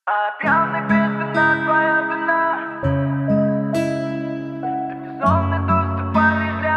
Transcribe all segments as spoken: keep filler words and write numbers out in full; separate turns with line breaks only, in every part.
А пьяный без вина, твоя вина. Ты безумный доступ лишь для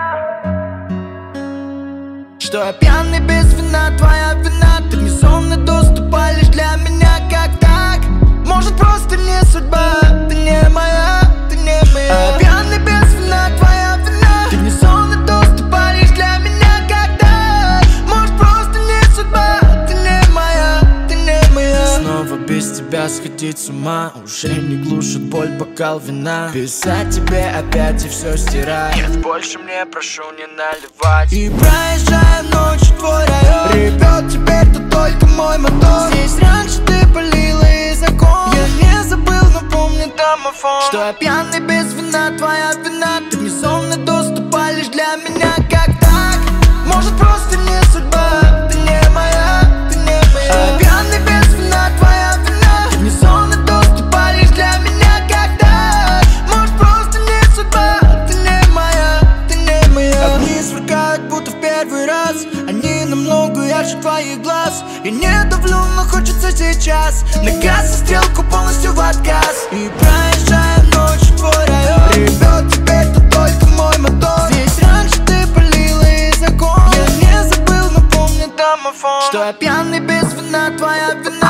меня.
Что я пьяный без вина, твоя вина. Ты мне сонный доступ лишь для меня. Как так? Может просто не судьба. Ты не моя, ты не моя. А пьяный без вина, твоя вина. Ты мне сонный доступ лишь для меня. Как так? Может просто не судьба. Ты не моя, ты не моя. Снова без тебя сходить с ума. Уже не глушит боль бокал вина. Писать тебе опять и все стирать. Нет, больше мне прошу не наливать. И проезжая ночью твой район. Ревет теперь тут только мой мотор. Здесь раньше ты палила из окон. Я не забыл, но помню домофон. Что я пьяный без вина, твоя вина. Ты мне сонный доступ лишь для меня. Как так? Может просто не судьба. Ты не моя, ты не моя. А пьяный без вина, твоя вина. Ты мне сонный доступ лишь для меня. Как так? Может просто не судьба. Ты не моя, ты не моя. Огни сверкают, будто в первый раз. Они намного ярче твоих глаз. Я не давлю, но хочется сейчас. На газ и стрелку полностью в отказ. И проезжая ночью твой район. Ревет теперь тут только мой мотор. Здесь раньше ты палила из окон. Я не забыл, но помню домофон. Что я пьяный без вина, твоя вина.